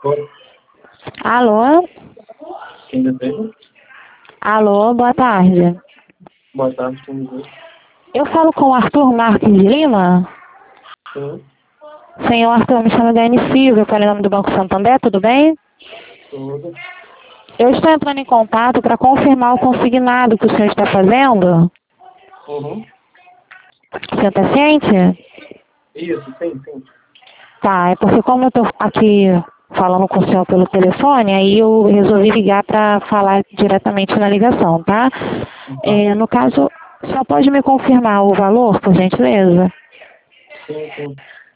Oi, Alô? quem deseja? Alô, boa tarde. Boa tarde, quem deseja? Eu falo com o Arthur Marques de Lima? Sim, Senhor Arthur, me chamo Dani Silva, eu falo em nome do Banco Santander, tudo bem? tudo. Eu estou entrando em contato para confirmar o consignado que o senhor está fazendo. Uhum. O senhor está ciente? Isso, sim. Tá, é porque como eu estou aqui falando com o senhor pelo telefone, aí eu resolvi ligar para falar diretamente na ligação, tá? Tá. No caso, só pode me confirmar o valor, por gentileza? Sim.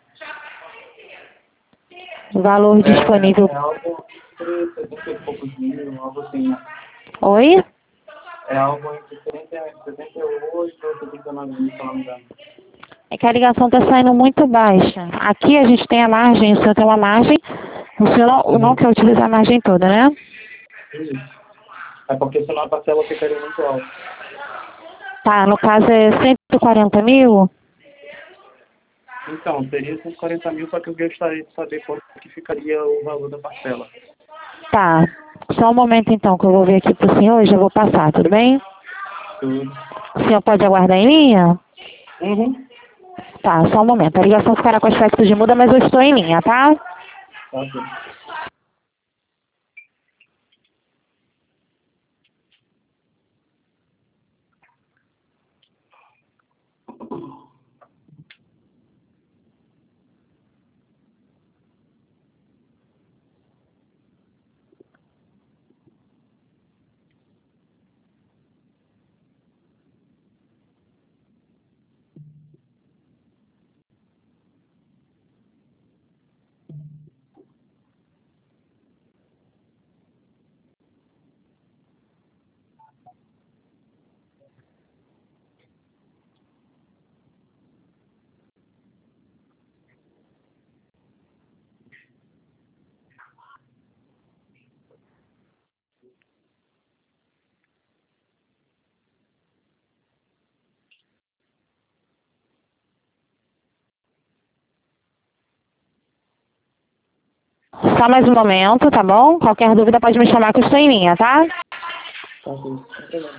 O valor disponível. É algo entre 70 e poucos mil, algo assim, né? Oi? É algo entre 78 ou 79 mil, se eu não me engano. É que a ligação está saindo muito baixa. Aqui a gente tem a margem, o senhor tem uma margem, o senhor não Uhum. quer utilizar a margem toda, né? Isso. É porque senão a parcela ficaria muito alta. Tá, no caso é 140 mil? Então, seria 140 mil, só que eu gostaria de saber quanto que ficaria o valor da parcela. Tá. Só um momento então que eu vou ver aqui pro senhor e já vou passar, tudo bem? Tudo. O senhor pode aguardar em linha? Uhum. Tá, só um momento. A ligação ficará com aspecto de muda, mas eu estou em linha, tá? Tá bem. Só mais um momento, tá bom? Qualquer dúvida pode me chamar que eu estou em linha, tá? Tá bem. Sem problema.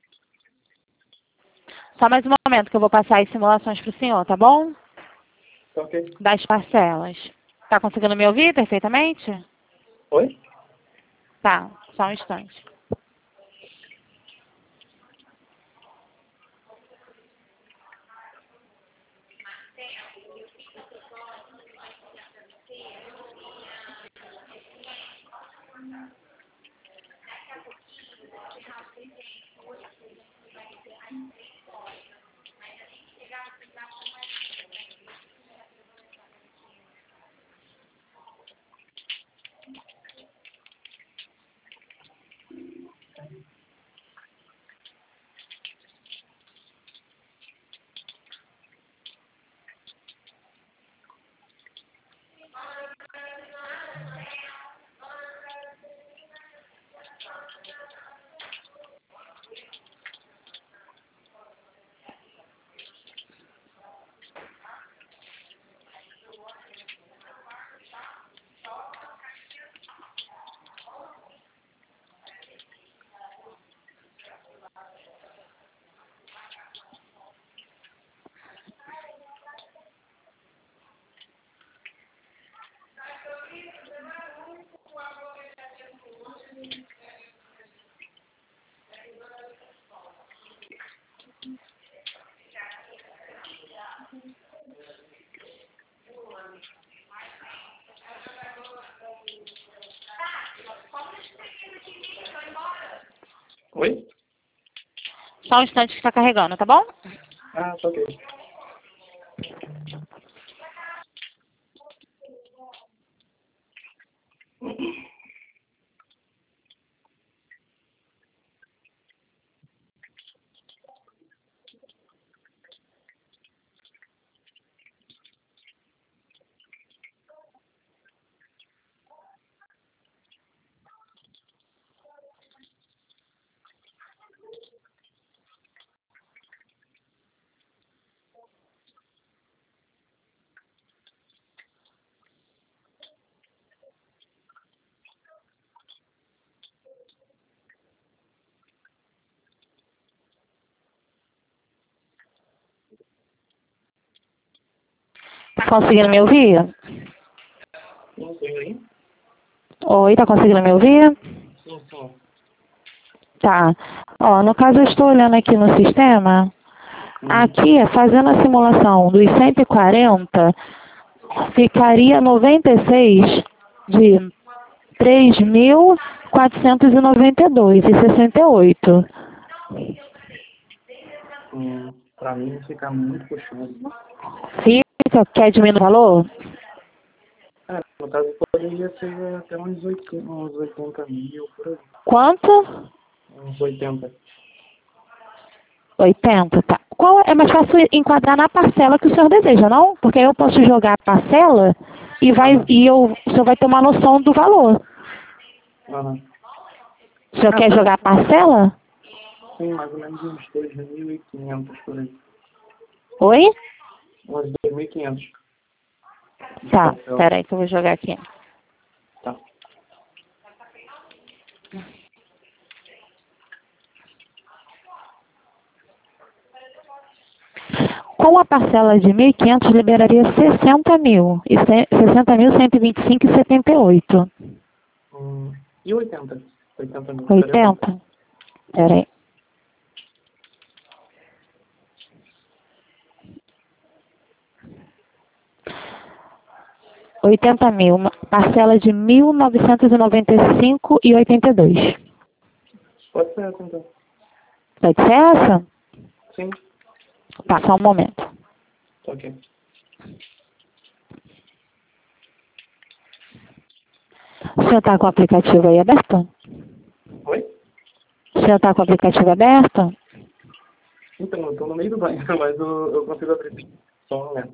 Só mais um momento que eu vou passar as simulações pro senhor, tá bom? Tá ok. das parcelas. Tá conseguindo me ouvir perfeitamente? Oi? Tá, só um instante. Oi? Só um instante que está carregando, tá bom? Ah, tá ok. Tá conseguindo me ouvir? Não sei aí? Oi, tá conseguindo me ouvir? Sim, sim. Tá. Ó, no caso eu estou olhando aqui no sistema. Uhum. Aqui, fazendo a simulação dos 140, ficaria 96 de 3.492,68. Pra mim fica muito puxado. Fica, quer diminuir o valor? É, no caso poderia ser até uns 80 mil, por aí. Quanto? Uns 80. 80, tá. Qual é mais fácil enquadrar na parcela que o senhor deseja, não? Porque aí eu posso jogar a parcela e Aham. o senhor vai ter uma noção do valor. Aham. O senhor Ah, quer pode jogar a ser. parcela? Sim, mais ou menos uns 2.500 por aí. Oi? Uns 2.500 de Tá, parcela. peraí que eu vou jogar aqui. Tá. Com a parcela de 1.500 liberaria 60 mil. E 60.125,78. E 80? 80 mil, ficaria bom. 80? Peraí. 80 mil. Parcela de 1.995,82. Pode ser essa, então. Pode ser essa? Sim, Tá, só um momento. tá ok. O senhor está com o aplicativo aí aberto? Oi? O senhor está com o aplicativo aberto? Então, eu tô no meio do banho, mas eu consigo abrir. Só um momento.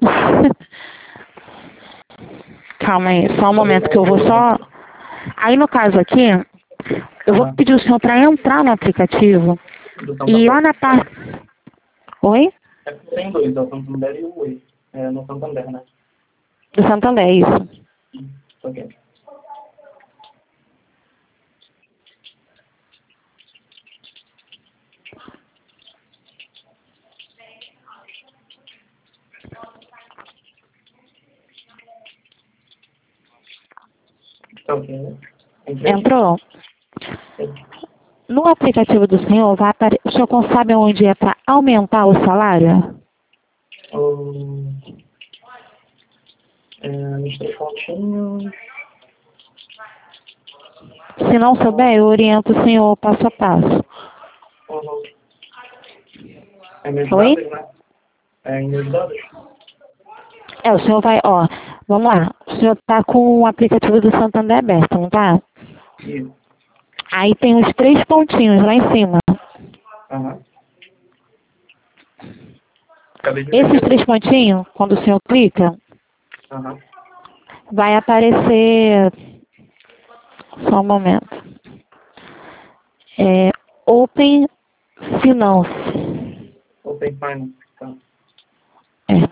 Calma aí, só um momento que eu vou só... Aí no caso aqui, eu vou Ah, pedir o senhor para entrar no aplicativo do e lá Santander. na parte... Oi? Tem dois, é o Santander e o Oi. É no Santander, né? Do Santander, é isso. Tá ok. Ok. Entrei. Entrou? Sim. No aplicativo do senhor, o senhor sabe onde é para aumentar o salário? Nos 3 pontinhos. Se não souber, eu oriento o senhor passo a passo. Uhum. É meus Oi? dados, né? É em meus dados? O senhor vai, ó, vamos lá. O senhor tá com o aplicativo do Santander aberto, não tá? Isso. Aí tem os 3 pontinhos lá em cima. Aham. Acabei de ver Esses aqui. 3 pontinhos, quando o senhor clica, Aham. vai aparecer. Só um momento. Open Finance. Open Finance. Tá. É.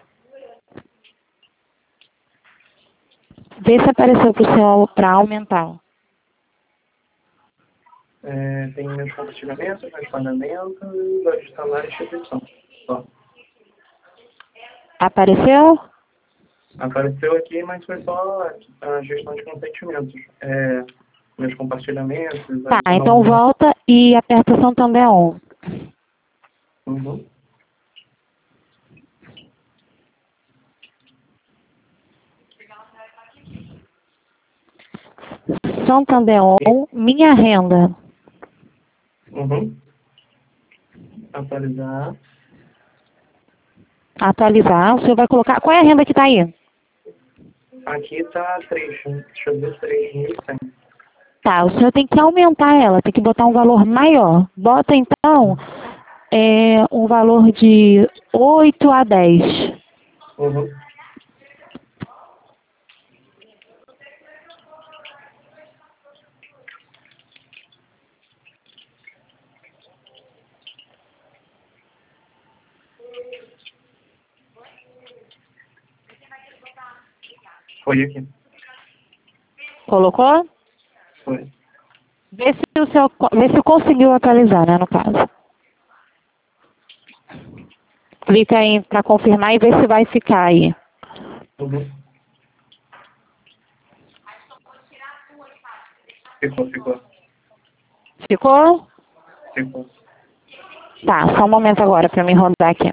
Vê se apareceu para o senhor para aumentar. Tem meus compartilhamentos, meus pagamentos, os salários e instituição. Só. Apareceu? Apareceu aqui, mas foi só a gestão de consentimentos. Meus compartilhamentos. Tá, então volta e aperta Santander On. Uhum. Santander On, minha renda. Uhum. Atualizar. Atualizar, o senhor vai colocar. Qual é a renda que está aí? Aqui tá 3. Deixa eu ver, 3.100. Tá, o senhor tem que aumentar ela, tem que botar um valor maior. Bota então um valor de 8 a 10. Uhum. Foi aqui. Colocou? Foi. Vê se conseguiu atualizar, né, no caso. Clica aí para confirmar e vê se vai ficar aí. Uhum. Ficou. Ficou? Ficou. Tá, só um momento agora para me rodar aqui.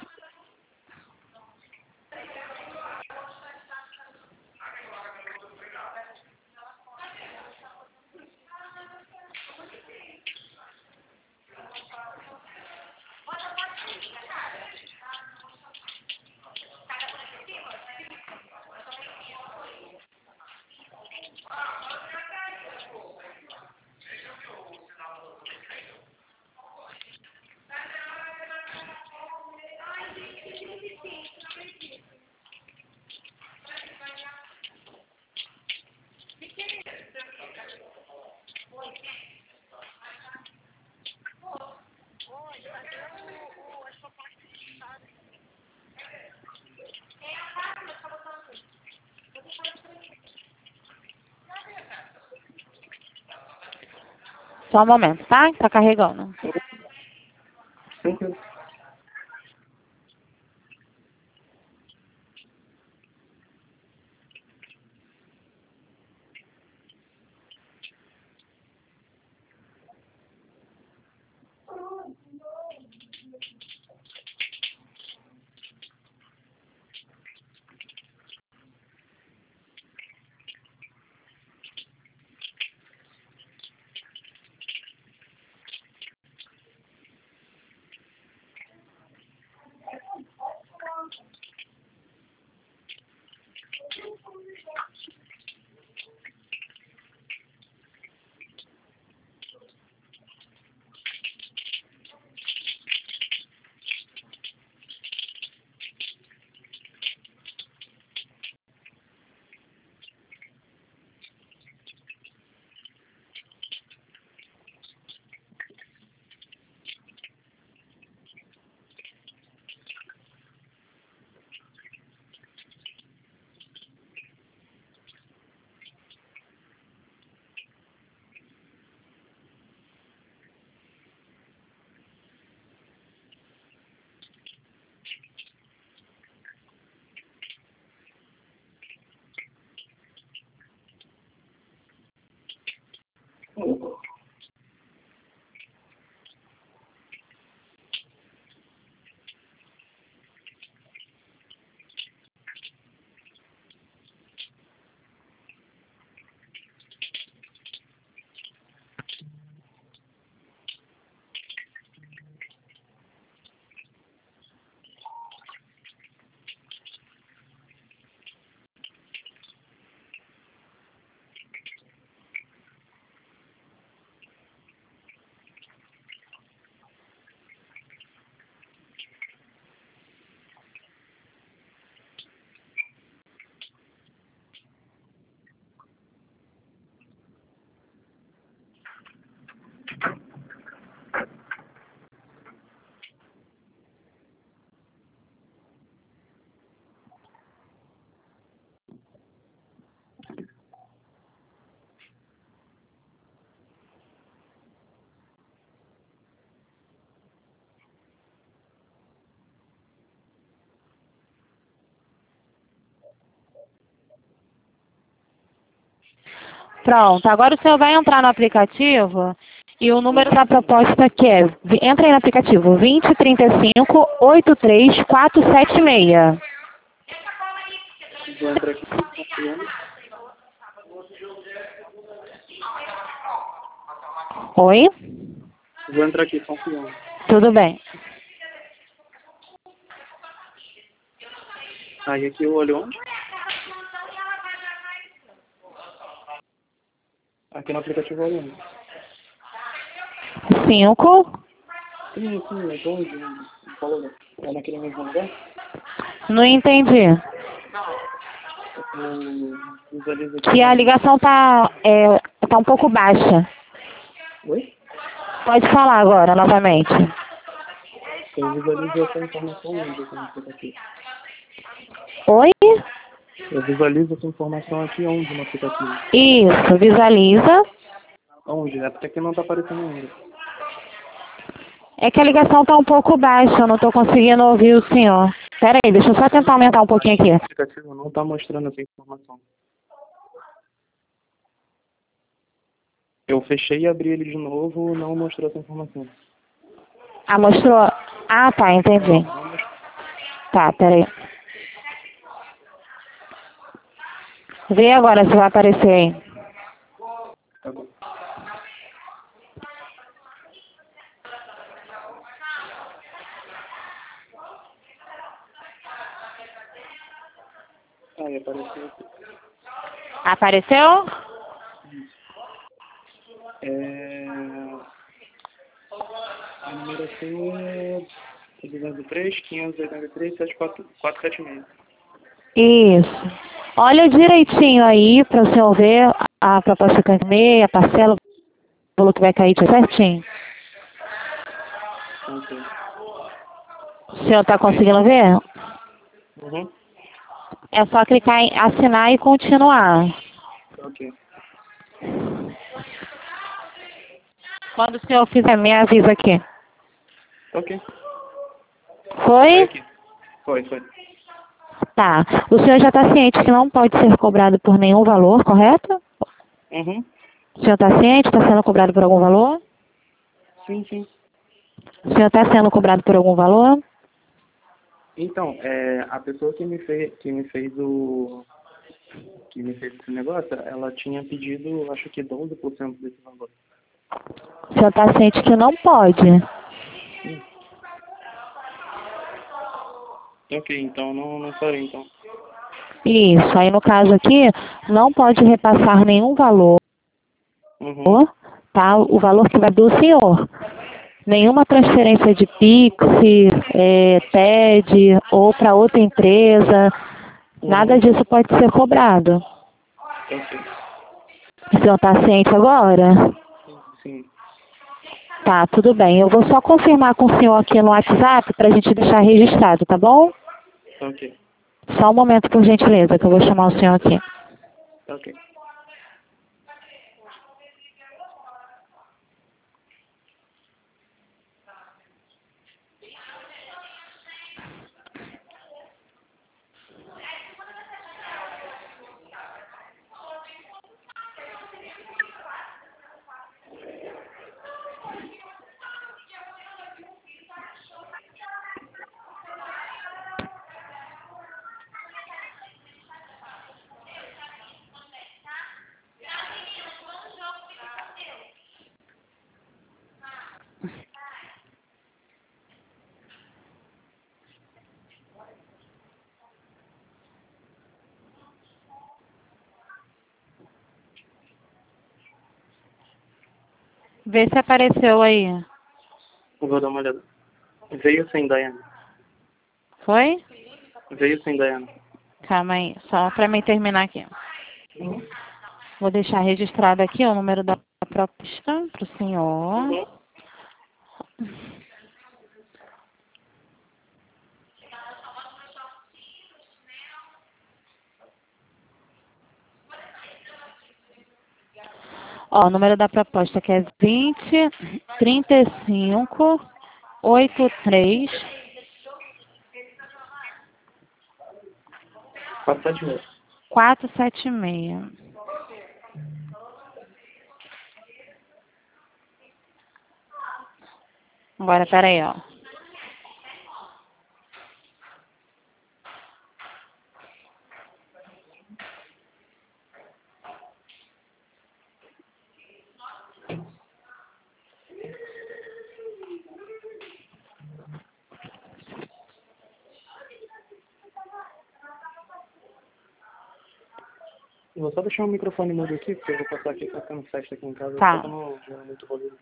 Só um momento, tá? Tá carregando. Tranquilo. Pronto, agora o senhor vai entrar no aplicativo e o número da proposta que é, entra aí no aplicativo, 2035-83476. Vou entrar aqui, confiando. Oi? Vou entrar aqui, confiando. Tudo bem. Aí aqui eu olho onde? Aqui no aplicativo eu olho onde? 5. Sim, é onde? Falou, né? É naquele mesmo lugar? Não entendi. Visualiza aqui. Que a ligação tá um pouco baixa. Oi? Pode falar agora, novamente. Eu visualizo essa informação onde aqui no aplicativo? Oi? Eu visualizo essa informação aqui onde no aplicativo? Isso, visualiza. Onde? É porque aqui não tá aparecendo ainda. É que a ligação tá um pouco baixa, eu não tô conseguindo ouvir o senhor. Pera aí, deixa eu só tentar aumentar um pouquinho aqui. O aplicativo não tá mostrando essa informação. Eu fechei e abri ele de novo, não mostrou essa informação. Ah, mostrou? Ah, tá, entendi. Tá, pera aí. Vê agora se vai aparecer aí. Tá bom. Aí apareceu aqui. Apareceu? A numeração é 203, 583, 7476. Isso. Olha direitinho aí para o senhor ver a proposta que eu enviei, a parcela, o valor que vai cair certinho. Ok. O senhor está conseguindo ver? Uhum. É só clicar em assinar e continuar. Ok. Quando o senhor fizer, me avisa aqui. Ok. Foi Foi? aqui. Foi. Tá. O senhor já está ciente que não pode ser cobrado por nenhum valor, correto? Uhum. O senhor está ciente? Está sendo cobrado por algum valor? Sim. O senhor está sendo cobrado por algum valor? Então, a pessoa que me fez esse negócio, ela tinha pedido, acho que 12% desse valor. O senhor está ciente que não pode? Ok, então não farei, então. Isso. Aí no caso aqui, não pode repassar nenhum valor, Uhum. tá? O valor que vai do senhor. Nenhuma transferência de Pix, TED ou para outra empresa, nada disso pode ser cobrado. Ok. O senhor está ciente agora? Sim. Tá, tudo bem. Eu vou só confirmar com o senhor aqui no WhatsApp para a gente deixar registrado, tá bom? Ok. Só um momento, por gentileza, que eu vou chamar o senhor aqui. Ok. Vê se apareceu aí. Vou dar uma olhada. Veio sim, Daiane. Foi? Veio sim, Daiane. Calma aí, só pra mim terminar aqui. Vou deixar registrado aqui o número da proposta pro senhor. Ó, o número da proposta que é 20 35 83 476. 476. Agora, peraí, ó. Vou só deixar o microfone mudo aqui, porque eu vou passar aqui tocando festa aqui em casa. Tá. Só pra não gerar muito barulho.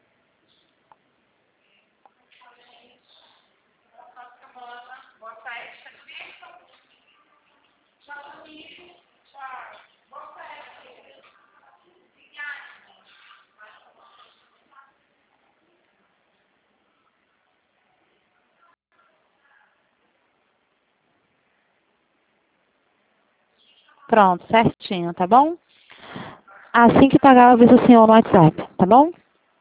Pronto, certinho, tá bom? Assim que pagar, eu aviso o senhor no WhatsApp, tá bom?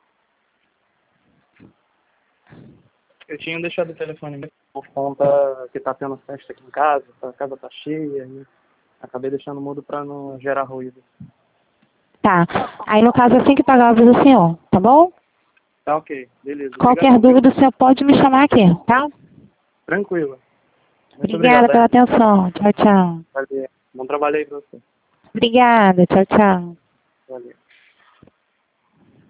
Eu tinha deixado o telefone mesmo por conta que tá tendo festa aqui em casa, a casa tá cheia, e acabei deixando mudo pra não gerar ruído. Tá. Aí, no caso, assim que pagar, eu aviso o senhor, tá bom? Tá ok, beleza. Qualquer Obrigadão, dúvida, viu? o senhor pode me chamar aqui, tá? Tranquilo. Muito Obrigada obrigado, pela Daiane. atenção. Tchau, tchau. Valeu. Bom trabalho aí pra você. Obrigada. Tchau, tchau. Valeu.